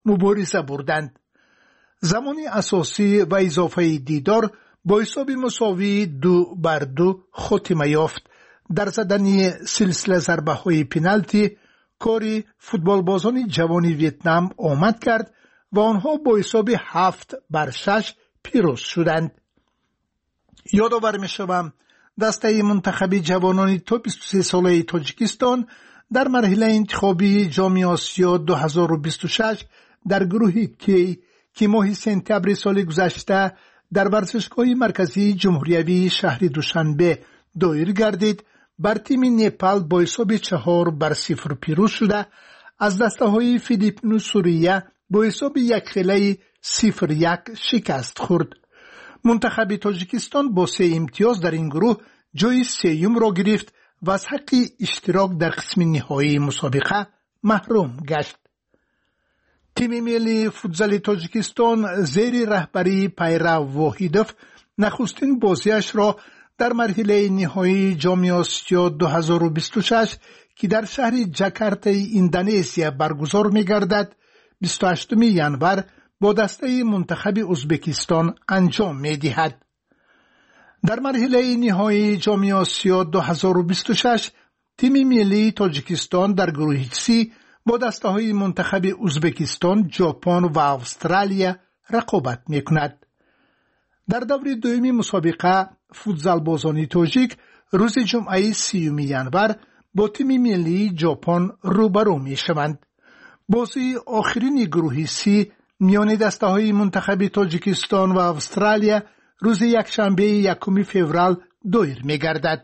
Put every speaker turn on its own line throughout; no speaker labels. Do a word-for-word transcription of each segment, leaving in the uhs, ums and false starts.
مبارزه بردند. زمان اساسی و اضافه دیدار با حساب مساوی دو بر دو خاتمه یافت. در زدن سلسله ضربه های پنالتی کاری فوتبال بازان جوان ویتنام آمد کرد و آنها با حساب هفت بر شش پیروز شدند. یادآور می‌شوم دسته منتخب جوانان تا بیست و سه ساله تاجیکستان در مرحله انتخابی جام آسیا دو هزار و بیست و شش در گروه کی که ماه سپتامبر سال گذشته در ورزشگاه مرکزی جمهوری شهر دوشنبه دایر گردید، بر تیم نپال با حساب چهار بر صفر پیروز شده از دسته های فیلیپین و سوریه با حساب یک خیلی صفر یک شکست خورد. منتخب تاجیکستان با سه امتیاز در این گروه جای سیوم را گرفت و از حق اشتراک در قسم نهایی مسابقه محروم گشت. تیم ملی فوتبال تاجیکستان زیر رهبری پیرو واحدوف نخستین بازیش را در مرحله نهایی جام آسیا دو هزار و بیست و شش که در شهر جاکارتا اندونزیا برگزار می‌گردد بیست و هشتم ژانویه با دسته منتخب ازبکستان انجام می‌دهد. در مرحله نهایی جام آسیا دو هزار و بیست و شش تیم ملی تاجیکستان در گروه سی با دسته‌های منتخب ازبکستان، ژاپن و استرالیا رقابت می‌کند. در دور دوم مسابقه فوتبال بازان تاجیک روز جمعه سیوم ژانویه با تیم ملی ژاپن روبرو می‌شوند. بازی آخرین گروه سی میان دسته‌های منتخب تاجیکستان و استرالیا روز یکشنبه یکم فوریه دایر می‌گردد.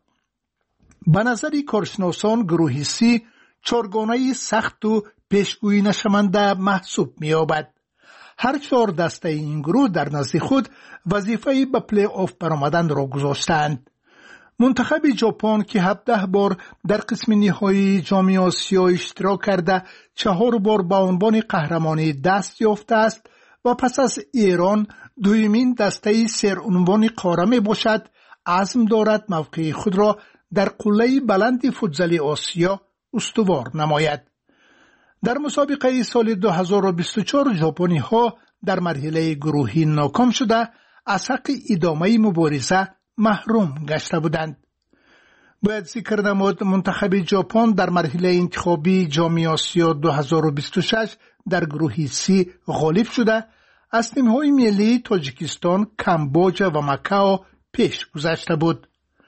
به نظر کارشناسان گروه سی چهارگانه سخت و پیشگویی نشونده محسوب می‌یابد. هر چهار دسته این گروه در نزد خود وظیفه به پلی آف برآمدن را گذاشتند. منتخب ژاپن که هفده بار در قسم نهایی جام آسیا اشتراک کرده چهار بار به عنوان قهرمانی دست یافته است و پس از ایران دومین دسته سرعنوان قاره می باشد، عزم دارد موقع خود را در قله بلند فوتبال آسیا استوار نماید. در مسابقه سال دو هزار و بیست و چهار ژاپنی ها در مرحله گروهی ناکام شده از حق ادامه مبارزه محروم گشته بودند. باید ذکر نمود منتخب ژاپن در مرحله انتخابی جام آسیا دو هزار و بیست و شش در گروه سی غالب شده از تیم‌های ملی تاجیکستان، کامبوج و ماکائو پیش گذشته بود.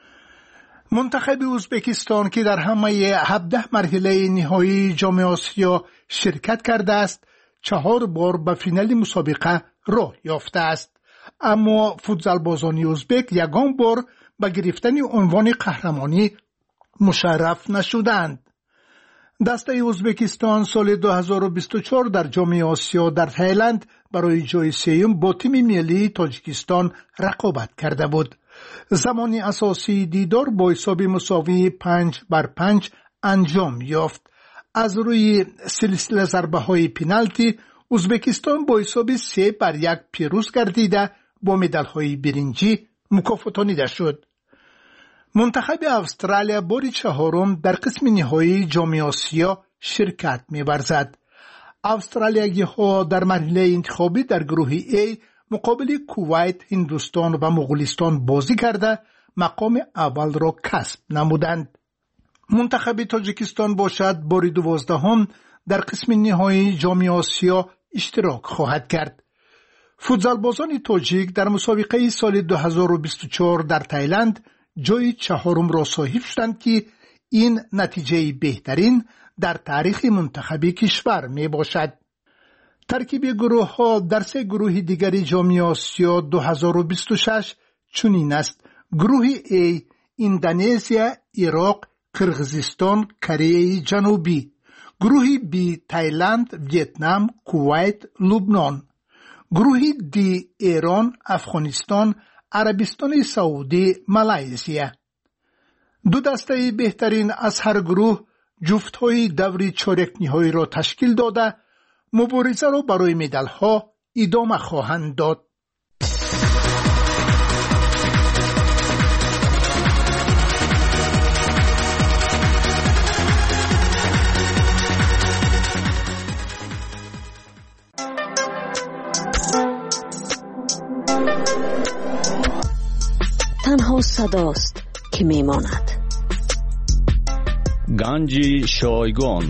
منتخب ازبکستان که در همه هفده مرحله نهایی جام آسیا شرکت کرده است، چهار بار به فینال مسابقه راه یافته است، اما فوتبال بازان ازبک یگان بار به گرفتن عنوان قهرمانی مشرف نشدند. دسته ازبکستان سال دو هزار و بیست و چهار در جام آسیا در تایلند برای جای سیوم با تیم ملی تاجیکستان رقابت کرده بود. زمان اساسی دیدار با حساب مساوی پنج بر پنج انجام یافت. از روی سلسله ضربه های پنالتی ازبکستان با حساب سه بر یک پیروز گردیده با مدال های برنجی مکافاتانیده شد. منتخب استرالیا بار چهارم در قسم نهایی جام آسیا شرکت می‌ورزد. استرالیایی ها در مرحله انتخابی در گروه A مقابل کویت، هندوستان و مغولستان بازی کرده مقام اول را کسب نمودند. منتخب تاجیکستان باشد بار دوازدهم در قسم نهایی جام آسیا اشتراک خواهد کرد. فوتبال بازان تاجیک در مسابقه سال دو هزار و بیست و چهار در تایلند جای چهارم را صاحب شدند که این نتیجه بهترین در تاریخ منتخب کشور می باشد. ترکیب گروه ها در سه گروه دیگری جام آسیا دو هزار و بیست و شش چنین است: گروه A اندونزیا، عراق، قرقیزستان، کره جنوبی. گروه B تایلند، ویتنام، کویت، لبنان. گروه D ایران، افغانستان، عربستان سعودی، مالایزیا. دو دسته بهترین از هر گروه جفت‌های دوری چهارک نهایی را تشکیل داده مبارزه را برای مدال‌ها ادامه خواهند داد.
صداست که میماند.
گنج شایگان.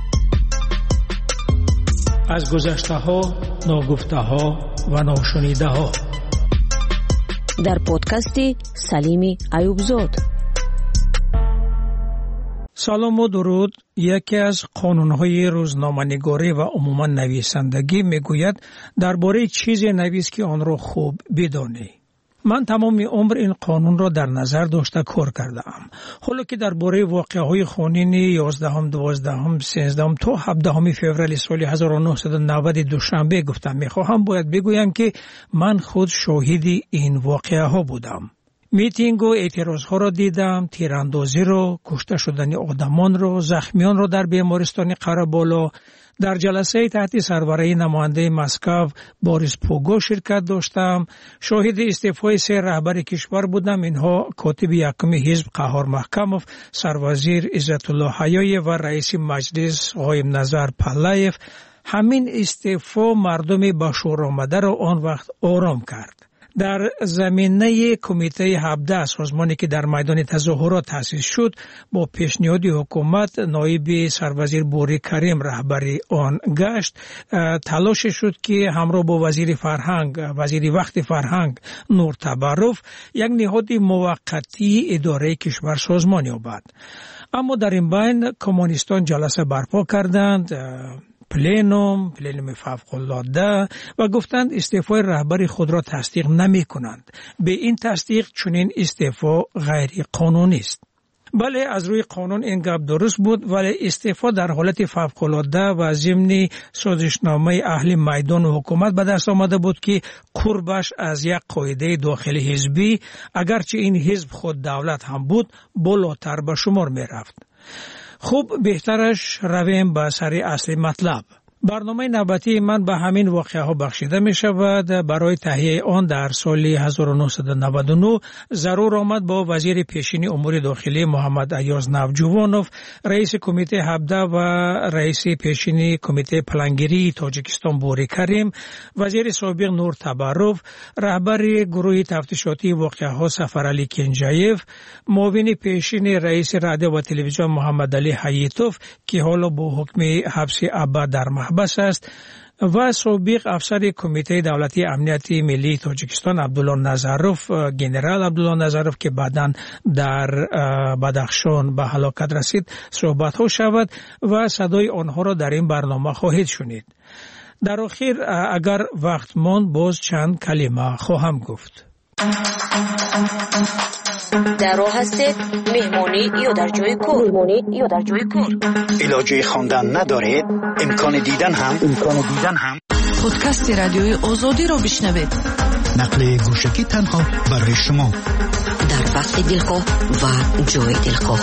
از گذشته ها، ناگفته ها و ناشنیده ها.
در پادکست سلیم ایوبزاد.
سلام و درود. یکی از قانون‌های روزنامه‌نگاری و عموما نویسندگی میگوید درباره چیزی نویس که آن را خوب بدانی. من تمام عمر این قانون را در نظر داشته کار کردم. حالا که درباره واقعه‌های خونین یازدهم، دوازدهم، سیزدهم تا هفدهم فوریه سال هزار و نهصد و نود دوشنبه گفتم میخواهم باید بگویم که من خود شاهد این واقعه‌ها بودم. میتینگ و اعتراضها را دیدم، تیراندازی را، کشته شدن آدمان را، زخمیان را در بیمارستان قره‌بالا. در جلسه تحت سربرای نماینده مسکو بوریس پوگو شرکت داشتم. شاهد استعفای سه رهبر کشور بودم. اینها کاتب یکم حزب قهار محکموف، سروزیر عزت الله حیایی و رئیس مجلس قایم نظر پلایف. همین استعفا مردم به شور آمده را آن وقت آرام کرد. در زمینه کمیته هفده سازمانی که در میدان تظاهرات تأسیس شد، با پیشنهاد حکومت نایب سروزیر بوری کریم رهبری آن گشت. تلاش شد که همراه با وزیر فرهنگ وزیر وقت فرهنگ نور تبرف یک نهاد موقتی اداره کشور سازمان یابد. اما در این بین کمونیستان جلسه برپا کردند، پلینوم، پلینوم فوق‌العاده، و گفتند استعفای رهبر خود را تصدیق نمی کنند. به این تصدیق چنین استعفا غیر قانونی است. بله، از روی قانون این گپ درست بود، ولی استعفا در حالت فوق‌العاده و ضمن سازشنامه اهل میدان و حکومت به دست آمده بود که قربش از یک قاعده داخلی حزبی، اگرچه این حزب خود دولت هم بود، بالاتر به شمار می رفت. خوب، بهترش رویم به سر اصل مطلب. برنامه نوبتی من به همین واقعه ها بخشیده می شود. برای تهیه آن در سال هزار و نهصد و نود و نه ضرور آمد با وزیر پیشین امور داخلی محمد ایاز نوجوانوف، رئیس کمیته هفده و رئیس پیشین کمیته پلانگیری تاجیکستان بوری کریم، وزیر سابق نور تبرف، رهبر گروه تفتیشاتی واقعه ها سفرعلی کنجایف، معاون پیشین رئیس رادیو و تلویزیون محمد علی حییتوف که حالا با حکم حبس ابد در بس است، و سابق افسر کمیته دولتی امنیتی ملی تاجیکستان عبدالله نظروف، گنرال عبدالله نظروف که بعداً در بدخشان به هلاکت رسید صحبت ها شود و صدای آنها را در این برنامه خواهید شنید. در آخر اگر وقت ماند باز چند کلمه خواهم گفت.
در راه هستید، مهمانی یا در جای کار. مهمانی یا در جای کار.
علاجه خواندن ندارید؟ امکان دیدن هم امکان دیدن هم
پادکست رادیوی آزادی را بشنوید.
نقل گوشکی تنها برای شما
در وقت دلخواه و جای دلخواه.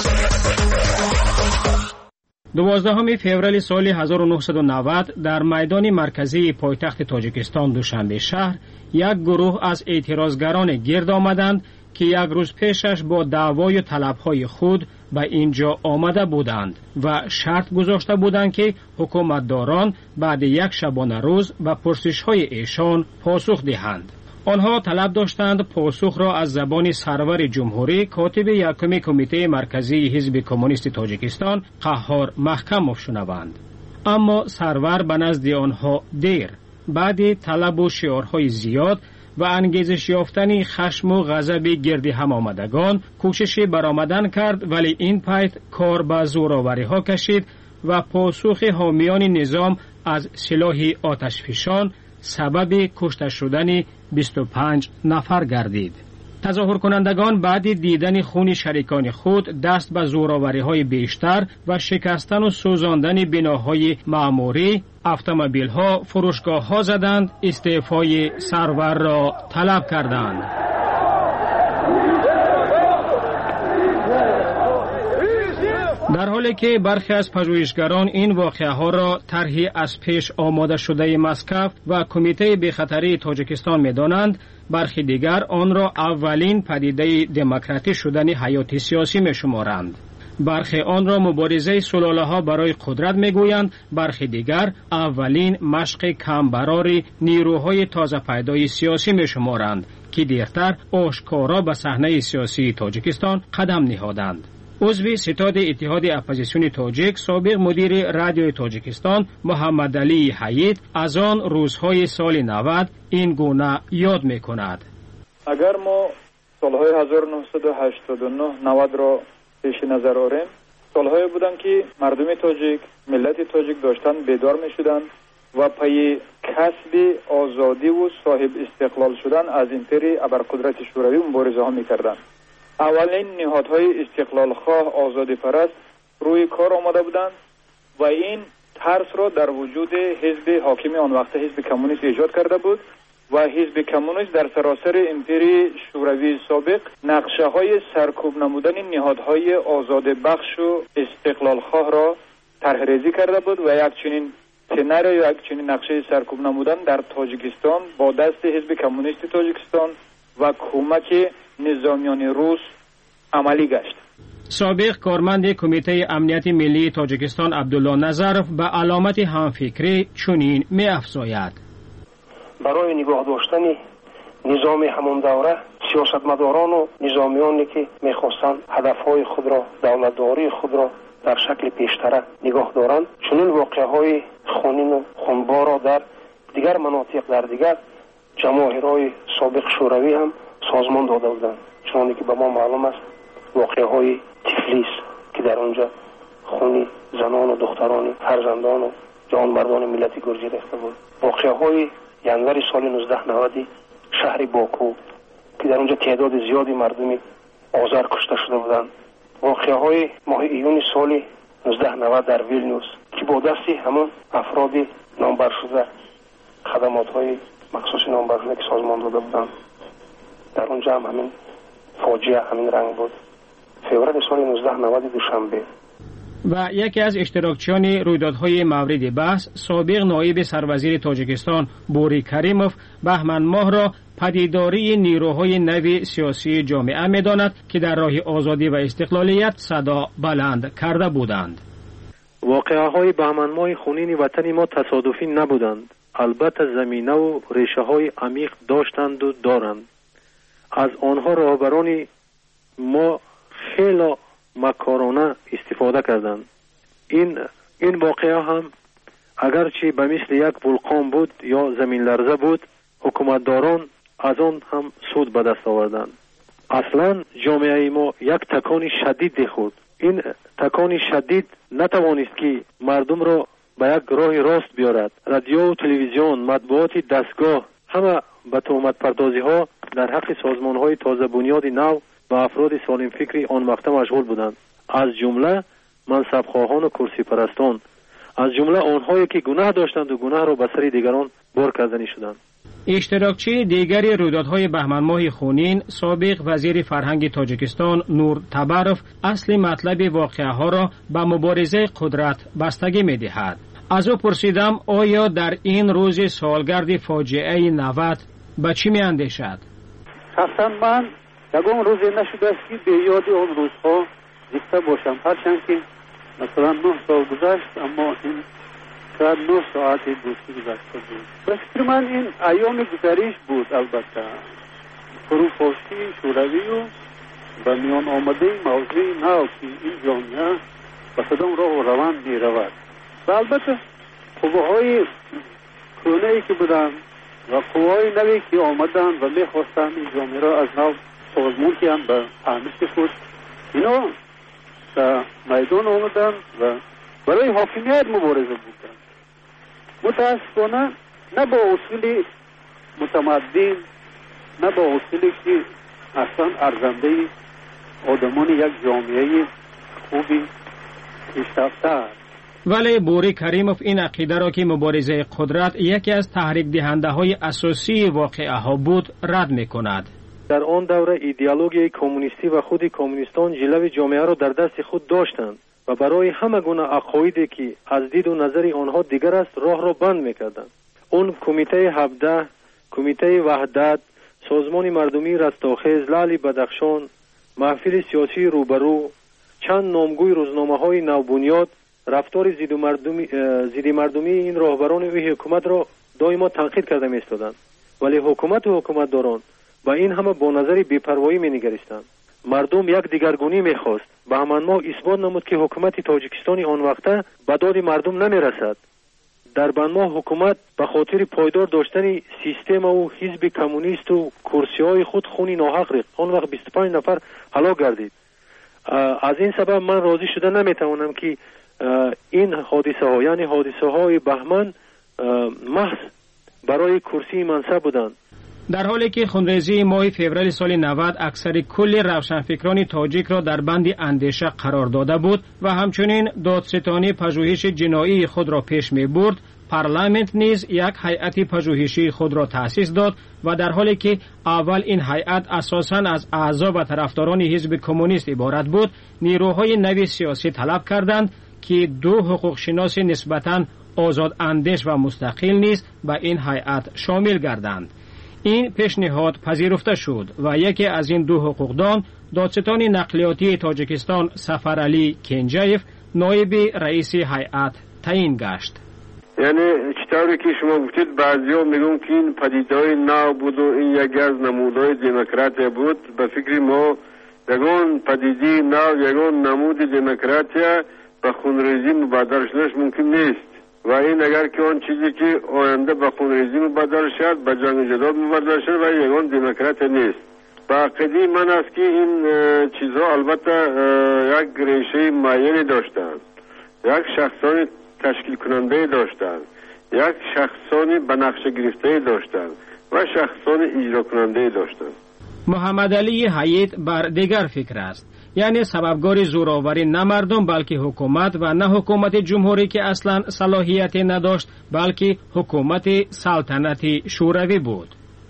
دوازدهم فوریه سال هزار و نهصد و نود در میدان مرکزی پایتخت تاجیکستان دوشنبه شهر یک گروه از اعتراضگران گرد آمدند که یک روز پیشش با دعوای طلبهای خود به اینجا آمده بودند و شرط گذاشته بودند که حکومتداران بعد یک شبانه روز به پرسش‌های ایشان پاسخ دهند. آنها طلب داشتند پاسخ را از زبان سرور جمهوری کاتب یکم کمیته مرکزی حزب کمونیست تاجیکستان قهار محکموف شنوند. اما سرور به نزد آنها دیر، بعد طلب و شعارهای زیاد و انگیزش یافتن خشم و غضب گرد هم آمدگان کوششی برآمدن کرد، ولی این پایت کار به زورآوری ها کشید و پاسخ حامیان نظام از سلاح آتشفشان سبب کشته شدن بیست و پنج نفر گردید. تظاهر کنندگان بعد دیدن خون شریکان خود دست به زورآوری های بیشتر و شکستن و سوزاندن بناهای معموری، اتومبیل ها، فروشگاه ها زدند، استعفای سرور را طلب کردند. در حالی که برخی از پژوهشگران این واقعه ها را طرحی از پیش آماده شده مسکو و کمیته بی‌خطری تاجیکستان می‌دانند، برخی دیگر آن را اولین پدیده دموکراتیک شدن حیات سیاسی می‌شمارند. برخی آن را مبارزه سلاله‌ها برای قدرت میگویند، برخی دیگر اولین مشق کمبراری نیروهای تازه پیدای سیاسی میشمارند که دیرتر آشکارا به صحنه سیاسی تاجیکستان قدم نهادند. عضو ستاد اتحاد اپوزیسیون تاجیک، سابق مدیر رادیوی تاجیکستان محمد علی حیید از آن روزهای سال نود این گونه یاد میکند.
اگر ما سالهای هزار و نهصد و هشتاد و نه نود را پیش نظر آوریم، سالهایی بودند که مردم تاجیک، ملت تاجیک داشتن بیدار می شدند و پی کسب آزادی و صاحب استقلال شدن از امپری ابرقدرت شوروی مبارزه ها می کردند. اولین نهادهای استقلال خواه آزادی پرست روی کار آمده بودند و این ترس را در وجود حزب حاکم آن وقت حزب کمونیست ایجاد کرده بود و حزب کمونیست در سراسر امپری شوروی سابق نقشه های سرکوب نمودن نهادهای آزاد بخش و استقلال خواه را طرحریزی کرده بود و یک چنین سناریو یا یک چنین نقشه سرکوب نمودن در تاجیکستان با دست حزب کمونیست تاجیکستان و کمک نظامیان روس عملی گشت.
سابق کارمند کمیته امنیت ملی تاجیکستان عبدالله نظرف به علامت همفکری چنین می افزاید:
برای نگاه داشتن نظام همون دوره سیاستمداران و نظامیانی که میخواستند هدفهای خود را، دولتداری خود را در شکل پیشتره نگاه دارند، چنین واقعهای خونین و خونبار را در دیگر مناطق در دیگر جماهیرهای سابق شوروی هم سازمان داده بودند. چنانکه که به ما معلوم است واقعهای تفلیس که در اونجا خونی زنان و دختران فرزندان و جوانمردان ملت گرجی ریخته بود. واقعهای ینور سال نوزده نود شهر باکو که در اونجا تعداد زیادی مردمی آذر کشته شده بودند. واقعهای ماه ایون سال نوزده نود در ویلنیوس که با دستی همون افراد نامبر شده خدمات‌های مخصوص نامبر شده که سازمان داده بودند، در اونجا هم همین فاجعه همین رنگ بود. فوریه سال نوزده نود دوشنبه.
و یکی از اشتراکچیان رویدادهای مورد بحث، سابق نایب سروزیر تاجیکستان بوری کریموف بهمن ماه را پدیداری نیروهای نو سیاسی جامعه می‌داند که در راه آزادی و استقلالیت صدا بلند کرده بودند.
واقعه‌های بهمن ماه خونین وطن ما تصادفی نبودند. البته زمینه و ریشه‌های عمیق داشتند و دارند. از آنها راهبران ما خیلی مکارانه استفاده کردند. این این واقعه هم اگرچه به مثل یک ولکان بود یا زمین لرزه بود، حکومتداران از آن هم سود به دست آوردند. اصلا جامعه ما یک تکان شدید خورد. این تکان شدید نتوانست که مردم را به یک راه راست بیارد. رادیو و تلویزیون، مطبوعات دستگاه همه به تهمت پردازی ها در حق سازمان های تازه بنیاد نو و افراد سالم فکری آن وقت مشغول بودند، از جمله منصب خواهان و کرسی پرستان، از جمله آنهایی که گناه داشتند و گناه را به سر دیگران بار کردنی شدند.
اشتراکچی دیگری رویدادهای بهمن ماه خونین، سابق وزیر فرهنگ تاجیکستان نور تبرف اصل مطلب واقعه ها را به مبارزه قدرت بستگی می دهد. از او پرسیدم آیا در این روز سالگرد فاجعه نود به چی می اندیشد؟
شخصا من یکم روزی نشده است که به یاد آن روزها زنده باشم، هرچند که مثلا نه سال گذشت اما این شاید نه ساعت دوستی گذشته بود. به فکر من این ایام گذریش بود. البته فروپاشی شوروی و به میان آمده موضوع نو که این جامعه به کدام راه و روند می رود و البته قوه‌های کهنه‌ای که بودند و قوه‌های نوی که آمدند و می خواستند این جامعه را از نو سازمان کنند به تعمیر خود، اینا در میدان آمدند و برای حاکمیت مبارزه بودند. متاسفانه نه با اصول متمدن، نه با اصولی که اصلا ارزنده آدمان یک جامعه خوبی پیشرفته است.
ولی بوری کریموف این عقیده را که مبارزه قدرت یکی از تحریک دهنده های اساسی واقعه ها بود رد می کند.
در آن دوره ایدئولوژی کمونیستی و خود کمونیستان جلوه جامعه را در دست خود داشتند و برای همه گونه عقایدی که از دید و نظر آنها دیگر است راه را بند می‌کردند. اون کمیته هفده، کمیته وحدت، سازمان مردمی رستاخیز، لعل بدخشان، محفل سیاسی روبرو، چند نامگوی روزنامه‌های نوبنیاد رفتار ضد مردمی ضد مردمی این راهبران و حکومت را دائما تنقید کرده می‌ایستادند، ولی حکومت و حکومتداران با این همه با نظر بی‌پروایی می‌نگریستند. مردم یک دیگرگونی می‌خواست. به همان ماه اثبات نمود که حکومت تاجیکستان آن وقته به داد مردم نمی‌رسد. در بنما حکومت به خاطر پایدار داشتن سیستم و حزب کمونیست و کرسی‌های خود خون ناحق ریخت. آن وقت بیست و پنج نفر هلاک گردید. از این سبب من راضی شده نمیتوانم که این حادثه ها یعنی حادثه های بهمن محض برای کرسی منصب بودند.
در حالی که خونریزی ماه فوریه سال نود اکثر کل روشنفکران تاجیک را در بند اندیشه قرار داده بود و همچنین دادستانی پژوهش جنایی خود را پیش می برد، پارلمانت نیز یک هیئت پژوهشی خود را تأسیس داد و در حالی که اول این هیئت اساساً از اعضا و طرفداران حزب کمونیست عبارت بود، نیروهای نوی سیاسی طلب کردند که دو حقوق شناس نسبتاً آزاد اندیش و مستقل نیز به این هیئت شامل گردند. این پیشنهاد پذیرفته شد و یکی از این دو حقوقدان دادستان نقلیاتی تاجیکستان سفرعلی کنجایف نایب رئیس هیئت تعیین گشت.
یعنی چطوری که شما گفتید بعضیا میگن که این پدیده‌های نو بود و این یکی از نمودهای دموکراسی بود. به فکر ما یگان پدیده نو یگان نمود دموکراسی به خونریزی مبادر شدنش ممکن نیست و این اگر که آن چیزی که آینده به خونریزی مبادر شد به جنگ جدال مبادر شد و یگان دموکراسی نیست. با عقیده من است که این چیزها البته یک ریشه معینی داشتند، یک شخصانی تشکیل کننده داشتند، یک شخصانی به نقشه گرفته داشتند و شخصانی اجرا کننده داشتند.
محمد علی حیید بر دیگر فکر است، یعنی سببگار زوراوری نه مردم بلکه حکومت و نه حکومت جمهوری که اصلا صلاحیت نداشت بلکه حکومت سلطنتی شوروی بود.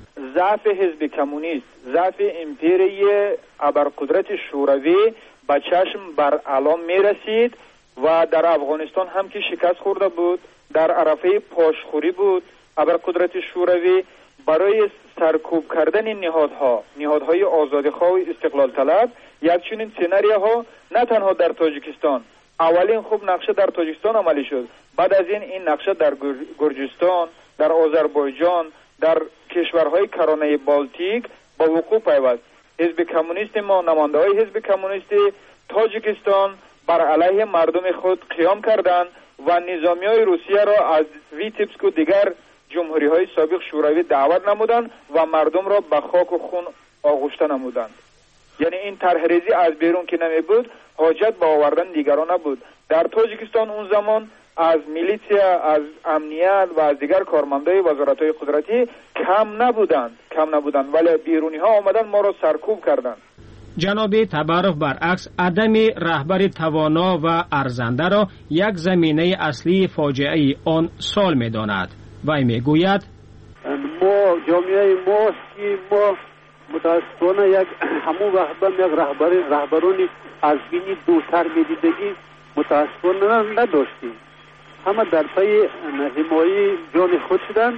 ضعف حزب کمونیست، ضعف امپیری ابرقدرت شوروی به چشم بر علام می رسید و در افغانستان هم که شکست خورده بود، در عرفه پاشخوری بود. ابرقدرت شوروی برای سرکوب کردن نهادها نهادهای آزادیخواه و استقلال طلب یک چنین سناریوها نه تنها در تاجیکستان، اولین خوب نقشه در تاجیکستان عملی شد، بعد از این این نقشه در گرجستان، در آذربایجان، در کشورهای کرانه بالتیک با وقوع پیوست. حزب کمونیست ما، نماینده‌های حزب کمونیست تاجیکستان بر علیه مردم خود قیام کردند و نظامیای روسیه را از ویتبسک و دیگر جمهوری های سابق شوروی دعوت نمودند و مردم را به خاک و خون آغشته نمودند. یعنی این طرحریزی از بیرون که نمی بود، حاجت به آوردن دیگران نبود. در تاجیکستان اون زمان از میلیسیا، از امنیت و از دیگر کارمندای وزارت‌های قدرتی کم نبودند کم نبودند ولی بیرونی ها آمدن ما را سرکوب کردند.
جناب تبارف برعکس عدم رهبر توانا و ارزنده را یک زمینه اصلی فاجعه آن سال می داند. وی می گوید
ما جامعه ماست که ما متاسفانه یک همون وقت یک رهبر رهبرانی از بینی دوتر میدیدگی متاسفانه نداشتیم. همه در پای حمایت جان خود شدند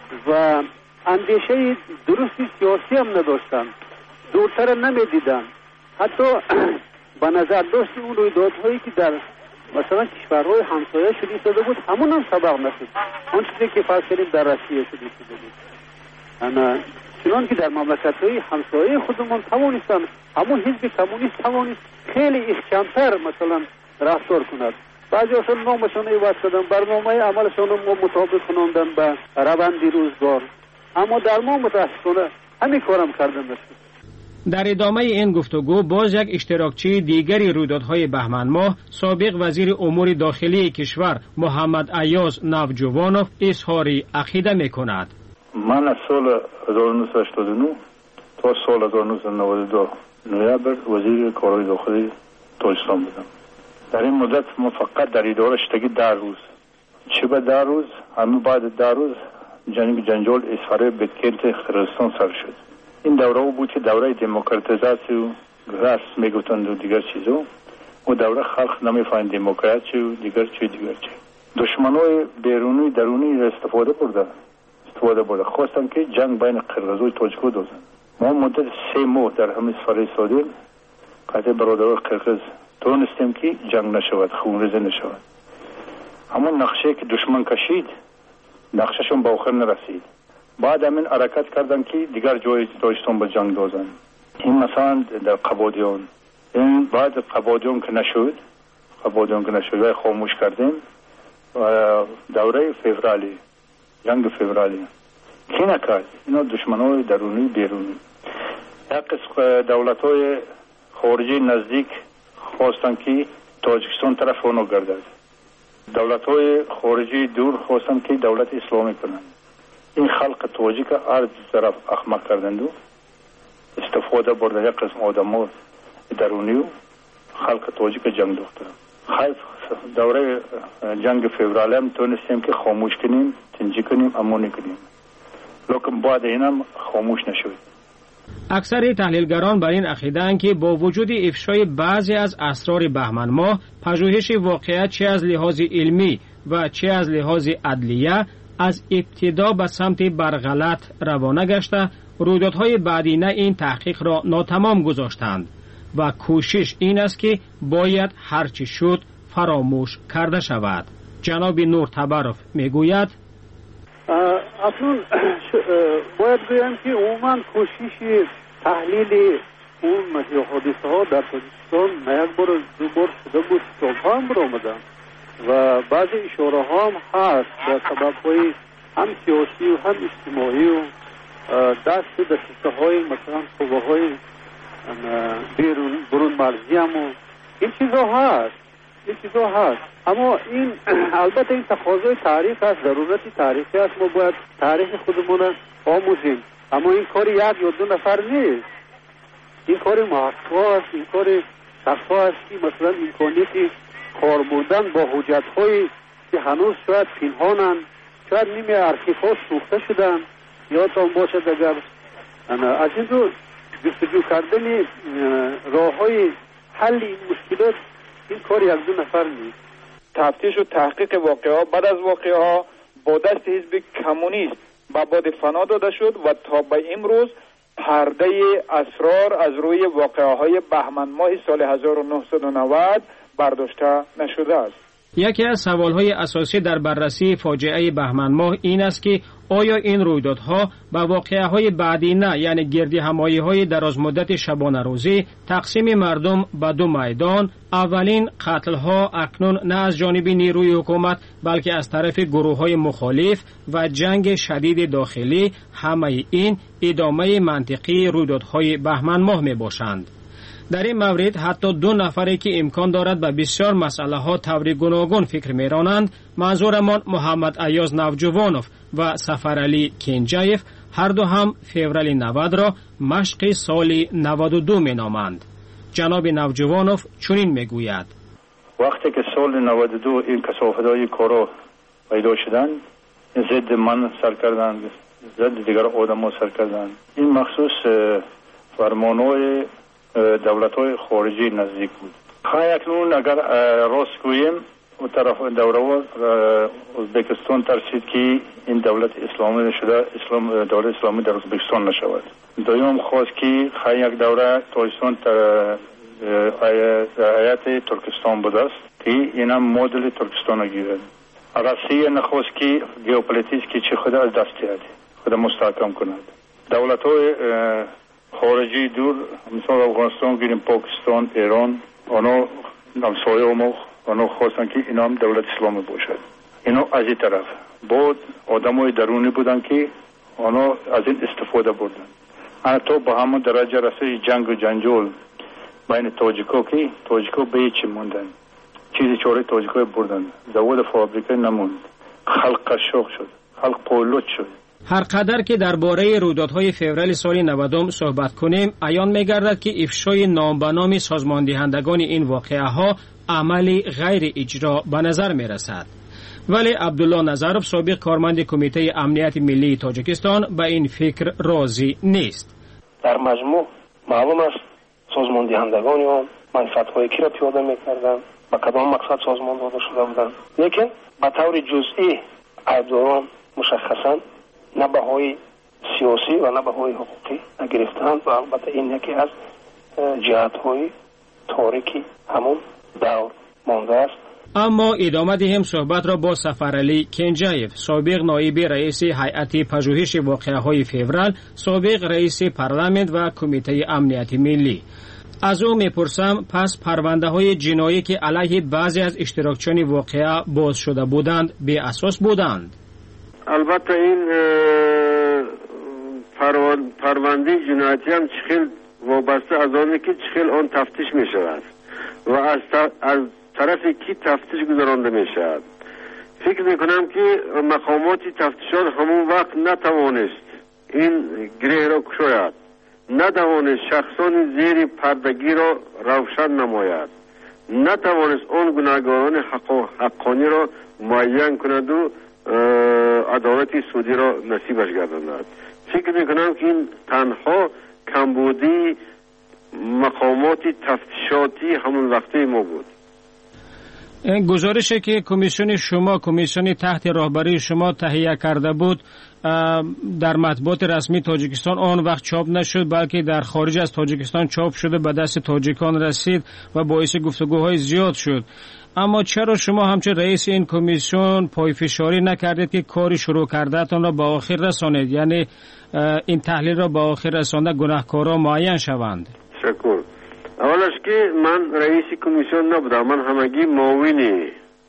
و اندیشه درستی سیاسی هم نداشتند، دورتر نمیدیدند. حتی به نظر داشت اون رویدادهایی که در مثلا کشورهای همسایه شده شده بود همون هم سبق نشد. آن چیزی که فرض کردیم در روسیه شده شده بود، انا چنان که در مملکت‌های همسایه خودمون توانستند همون حزب کمونیست توانست خیلی احکام‌تر مثلا رفتار کند. بعضی هاشون نامشون عوض کردن، برنامه عملشون رو مطابق کناندن به روند روزگار، اما در ما متاسفانه همین کارم کردن نشد.
در ادامه این گفتگو باز یک اشتراکچی دیگری رویدادهای بهمن ماه سابق وزیر امور داخلی کشور محمد ایاز نوجوانوف اظهار عقیده می‌کند.
من از سال هزار و نهصد و هشتاد و نه تا سال هزار و نهصد و نود و دو نوامبر وزیر کارهای داخلی تاجیکستان بودم. در این مدت ما فقط در اداره شدگی در روز چه به در روز همه بعد در روز جنگ جنجال اسفاره به کنت قرقیزستان سر شد. این دوره بود که دوره دموکراتیزاسی و راست میگفتند و دیگر چیزا و دوره خلق نمیفهمید دموکراسی و دیگر چی دیگر چی. دشمنای بیرونی درونی استفاده بردن استفاده بردن خواستن که جنگ بین قرقیز و تاجیک دوزن. ما مدت سه ماه در همین سفاره ایستادیم. قطع برادران قرقیز تونستیم که جنگ نشود، خونریزی نشود. همون نقشه که دشمن کشید نقشهشون به آخر نرسید. بعد همین حرکت کردن که دیگر جای داشتن به جنگ دازن. این مثلا در قبادیان، این بعد قبادیان که نشد قبادیان که نشد و خاموش کردیم دوره فوریه، جنگ فوریه کی نکرد؟ اینا دشمنای درونی بیرونی. یک قسم دولت های خارجی نزدیک خواستن که تاجیکستان طرف اونو گردد. دولت های خارجی دور خواستن که دولت اسلامی کنند. این خلق تاجیک هر طرف احمق کردند و استفاده بردن یک قسم آدم ها درونی و خلق تاجیک جنگ دختن. خیلی دوره جنگ فوریه هم تونستیم که خاموش کنیم، تنجی کنیم، امانی کنیم، لیکن بعد این هم خاموش نشود.
اکثر تحلیلگران بر این عقیده‌اند که با وجود افشای بعضی از اسرار بهمن ماه، پژوهش واقعیت چه از لحاظ علمی و چه از لحاظ عدلیه از ابتدا به سمت برغلط روانه گشته، رویدادهای بعدینه این تحقیق را ناتمام گذاشتند و کوشش این است که باید هرچی شد فراموش کرده شود. جناب نور تبرف میگوید
اصلا باید بگم که عموما کوشش تحلیل اون حادثه ها در تاجیکستان نه یک بار دو بار شده بود، سالها هم برآمدن و بعضی اشاره ها هم هست در سبب های هم سیاسی و هم اجتماعی و دست دسته های مثلا قوه های بیرون برون مرزی هم و این چیزا هست این چیزا هست اما این البته این تقاضای تاریخ هست، ضرورت تاریخی هست، ما باید تاریخ خودمون آموزیم، اما این کار یک یا دو نفر نیست، این کار محقق است، این کار شخصا است که مثلا امکانیت کار بودن با حجت هایی که هنوز شاید پنهانن، شاید نیمه ارشیف ها سوخته شدن یا تا باشد اگر از این رو جستجو کردن راه های حل این مشکلات این کار یک دو نفر نیست.
تفتیش و تحقیق واقعه ها بعد از واقعه ها با دست حزب کمونیست به باد فنا داده شد و تا به امروز پرده اسرار از روی واقعه های بهمن ماه سال هزار و نهصد و نود برداشته نشده است.
یکی از سوالهای اساسی در بررسی فاجعه بهمن ماه این است که آیا این رویدادها با واقعه‌های بعدی نه، یعنی گردی همایی‌های درازمدت شبانه روزی، تقسیم مردم به دو میدان، اولین قتل‌ها اکنون نه از جانب نیروی حکومت بلکه از طرف گروه‌های مخالف و جنگ شدید داخلی، همه این ادامه منطقی رویدادهای بهمن ماه میباشند. در این مورد حتی دو نفری که امکان دارد به بسیار مسئله ها طور گوناگون فکر میرانند، منظورمان محمد ایاز نوجوانوف و سفرعلی کنجایف، هر دو هم فوریه نود را مشق سال نود و دو می نامند. جناب نوجوانوف چنین میگوید:
وقتی که سال نود و دو این کثافت‌های کارا پیدا شدن، ضد من سر کردن، ضد دیگر آدم‌ها سر کردن. این مخصوص فرمان‌های دولت‌های خارجی نزدیک بود. خواهی اکنون اگر راست گوییم و طرف دوره ازبکستان ترسید که این دولت اسلامی شده، اسلام دولت اسلامی در ازبکستان نشود. دویم خواست که خواهی یک دوره تاجیکستان هیئت ترکستان بود است که این هم مدل ترکستان گیرد. روسیه نخواست که ژئوپلیتیک که چه خود از دست دهد، خود مستحکم کند. دولت‌های خارجی دور مثلا افغانستان گیریم، پاکستان، ایران، آنها همسایه ما آنها خواستن که اینا هم دولت اسلامی باشد. اینا از این طرف بود آدمای درونی بودن که آنها از این استفاده بردن. حتی با همون درجه رسید جنگ و جنجال بین تاجیکا که تاجیکا به هیچ موندن، چیزی چاره تاجیکا بردن، زواد فابریکه نموند، خلق قشاق شد، خلق پولوت شد.
هر قدر که درباره رویدادهای فوریه سال نود صحبت کنیم، عیان می‌گردد که افشای نام به نام سازماندهندگان این واقعه‌ها عملی غیر اجرا به نظر می‌رسد. ولی عبدالله نظرов سابق کارمند کمیته امنیت ملی تاجیکستان به این فکر راضی نیست.
در مجموع معلوم است سازماندهندگان آن منفعت‌های کی را پیاده می‌کردند، با کدام مقصد سازمان داده شده بودند، لیکن به طور جزئی ایبداران مشخصاً نه بهای سیاسی و نه بهای حقوقی نگرفتند و البته این یکی از جهت‌های تاریکی همون دور مانده است.
اما ادامه دهیم صحبت را با سفرعلی کنجایف، سابق نایب رئیس هیئت پژوهش واقعه‌های فوریه، سابق رئیس پارلمان و کمیته امنیت ملی. از او میپرسم پس پرونده های جنایی که علیه بعضی از اشتراکچیان واقعه باز شده بودند به اساس بودند؟
البته این پرونده جنایتی هم چخیل وابسته از آنه که چخیل آن تفتیش می شود و از, از طرف کی تفتیش گذرانده می شود. فکر می کنم که مقامات تفتیشات همون وقت نتوانست این گره را کشاید، نتوانست شخصان زیر پردگی را روشن نماید، نتوانست آن گناهکاران حقانی را معین کند و عدالت سودی را نصیبش گرداند. فکر میکنم که این تنها کمبودی مقامات تفتیشاتی همون وقتی ما بود.
گزارشی که کمیسیون شما کمیسیون تحت راهبری شما تهیه کرده بود در مطبوعات رسمی تاجیکستان آن وقت چاپ نشد، بلکه در خارج از تاجیکستان چاپ شده به دست تاجیکان رسید و باعث گفتگوهای زیاد شد. اما چرا شما همچون رئیس این کمیسیون پایفشاری نکردید که کاری شروع کردهتان را به آخر رسانید، یعنی این تحلیل را به آخر رسانده گناهکارا معین شوند؟
شکر. اولش که من رئیس کمیسیون نبودم، من همگی معاون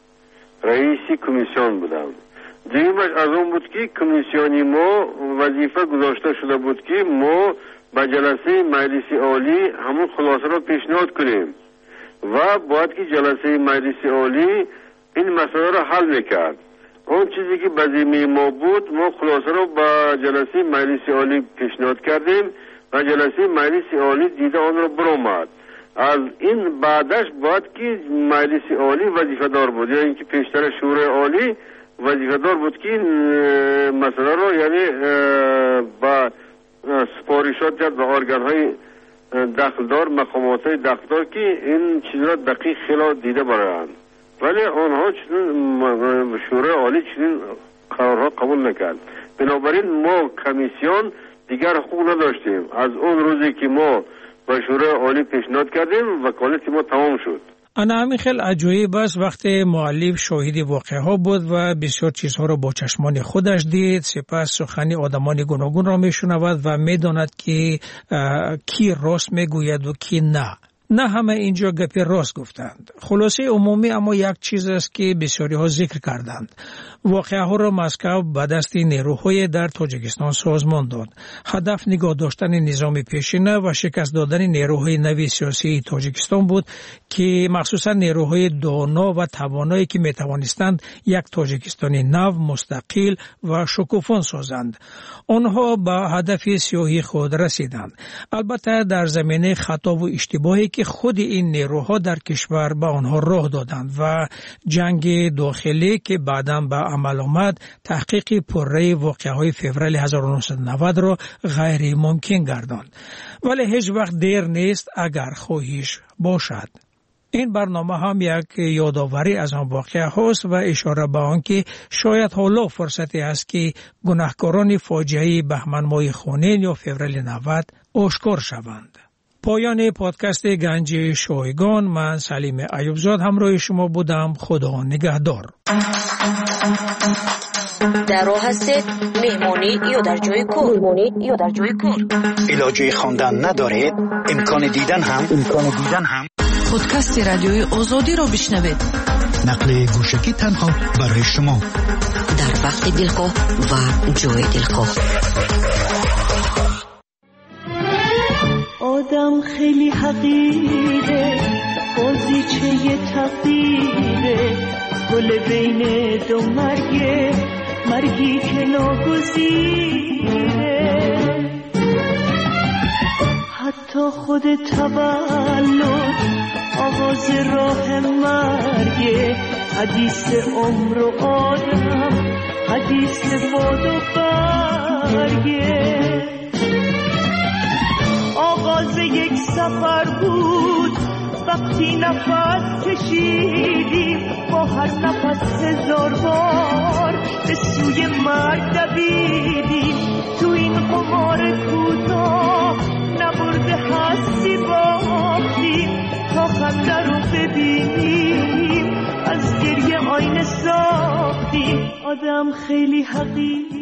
رئیس کمیسیون بودم. دیگرش از اون بود که کمیسیونی ما وظیفه گذاشته شده بود که ما به جلسه مجلس عالی همون خلاصه را پیشنهاد کنیم و باید که جلسه مجلس عالی این مسئله را حل میکرد. اون چیزی که به ذمه ما بود ما خلاصه را به جلسه مجلس عالی پیشنهاد کردیم و جلسه مجلس عالی دیده آن را برآمد. از این بعدش باید که مجلس عالی وظیفه دار بود، یعنی که پیشتر شورای عالی وظیفه دار بود که مسئله را یعنی با سپارشات کرد به ارگان های دخلدار، مقامات های دخلدار که این چیز را دقیق خیلی دیده برند، ولی آنها چنین شورای عالی چنین قرارها قبول نکرد. بنابراین ما کمیسیون دیگر حقوق نداشتیم. از اون روزی که ما به شورای عالی پیشنهاد کردیم وکالت ما تمام شد.
انا همین خیلی عجایب است وقتی مؤلف شاهد واقعه ها بود و بسیار چیزها را با چشمان خودش دید، سپس سخنی آدمان گوناگون را میشنود و میداند که کی راست میگوید و کی نه. نه همه اینجا گپی راست گفتند. خلاصه عمومی اما یک چیز است که بسیاری ها ذکر کردند. واقعه ها را مسکو به دست نیروهای در تاجیکستان سازمان داد. هدف نگاه داشتن نظام پیشینه و شکست دادن نیروهای نوی سیاسی تاجیکستان بود که مخصوصا نیروهای دانا و توانایی که می توانستند یک تاجیکستانی نو، مستقل و شکوفان سازند. آنها به هدف سیاهی خود رسیدند. البته در زمینه خطا و اشتباهی که خود این نیروها در کشور به آنها راه دادند و جنگ داخلی که بعداً به عمل آمد تحقیق پرره واقعه‌های فوریه هزار و نهصد و نود را غیر ممکن گرداند. ولی هیچ وقت دیر نیست اگر خواهش باشد. این برنامه هم یک یادآوری از آن واقعه هاست و اشاره به آن که شاید حالا فرصتی است که گناهکاران فاجعه بهمن ماه خونین یا فوریه نود آشکار شوند. پایان پادکست گنج شایگان، من سلیم ایوبزاد همراه شما بودم. خدا نگهدار.
در راه هستید مهمانی یا در جای کار؟ مهمانی یا در جای کار؟
علاجه خواندن ندارید؟ امکان دیدن هم امکان دیدن هم
پادکست رادیوی آزادی رو بشنوید.
نقل گوشکی تنها برای شما
در وقت دلخواه و جای دلخواه.
آدم خیلی حقیره، بازیچه تقدیره، گل بین دو مرگه، مرگی که ناگزیره. حتی خود تولد آغاز راه مرگه، حدیث عمر و آدم، حدیث باد و برگه. آغاز یک سفر بود وقتی نفس کشیدیم، با هر نفس هزار بار به سوی مرگ دویدیم. تو این قمار کوتاه نبرده هستی باختیم، تا آینده رو ببینیم، از گریه آینه ساختیم. آدم خیلی حقیر